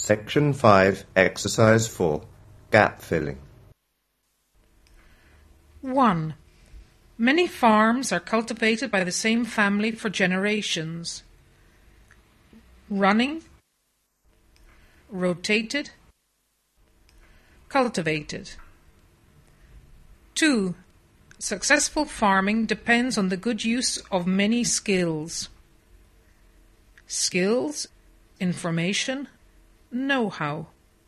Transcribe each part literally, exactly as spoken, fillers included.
Section five, Exercise four, Gap Filling. one. Many farms are cultivated by the same family for generations. Running, rotated, cultivated. two. Successful farming depends on the good use of many skills. Skills, information, know-how.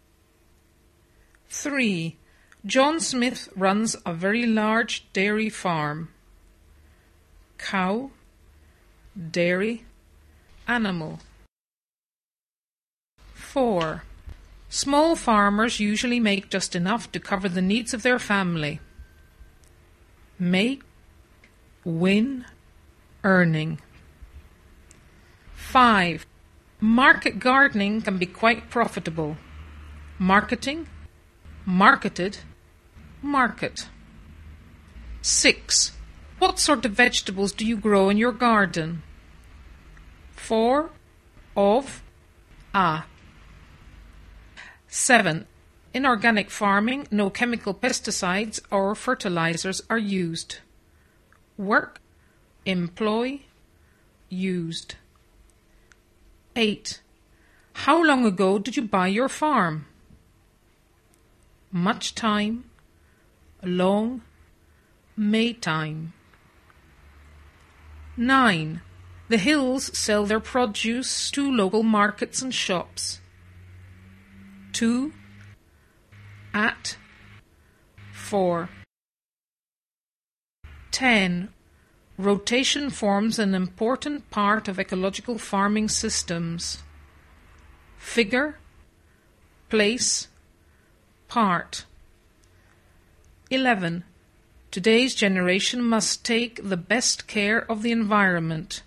three. John Smith runs a very large dairy farm. Cow, dairy, animal. four. Small farmers usually make just enough to cover the needs of their family. Make, win, earning. five. Market gardening can be quite profitable. Marketing, marketed, market. six. What sort of vegetables do you grow in your garden? For, of, a. seven. In organic farming, no chemical pesticides or fertilizers are used. Work, employ, used. eight. How long ago did you buy your farm? Much time, long, May time. nine. The Hills sell their produce to local markets and shops. To, at, for. ten. Rotation forms an important part of ecological farming systems. Figure, place, part. eleven. Today's generation must take the best care of the environment.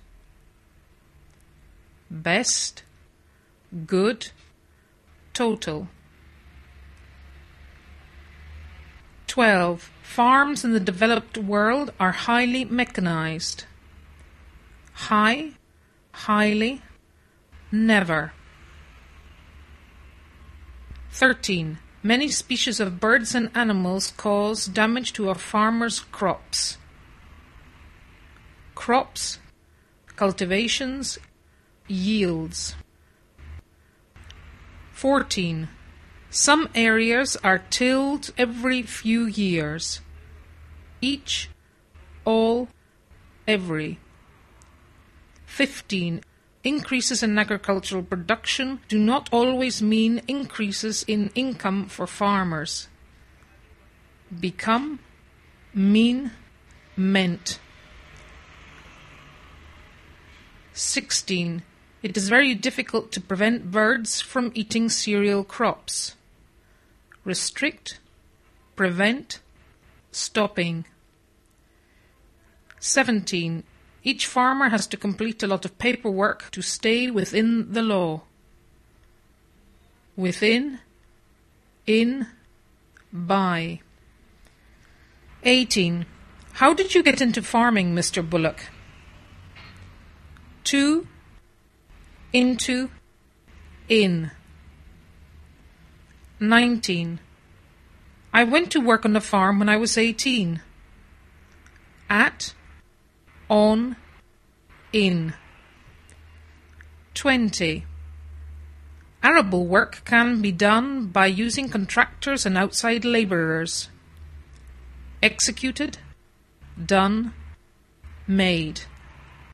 Best, good, total. twelve. Farms in the developed world are highly mechanized. High, highly, never. thirteen. Many species of birds and animals cause damage to a farmer's crops. Crops, cultivations, yields. fourteen. Some areas are tilled every few years. Each, all, every. fifteen. Increases in agricultural production do not always mean increases in income for farmers. Become, mean, meant. sixteen. It is very difficult to prevent birds from eating cereal crops. Restrict, prevent, stopping. seventeen. Each farmer has to complete a lot of paperwork to stay within the law. Within, in, by. eighteen. How did you get into farming, Mister Bullock? To, into, in. nineteen. I went to work on a farm when I was eighteen. At, on, in. twenty. Arable work can be done by using contractors and outside labourers. Executed, done, made.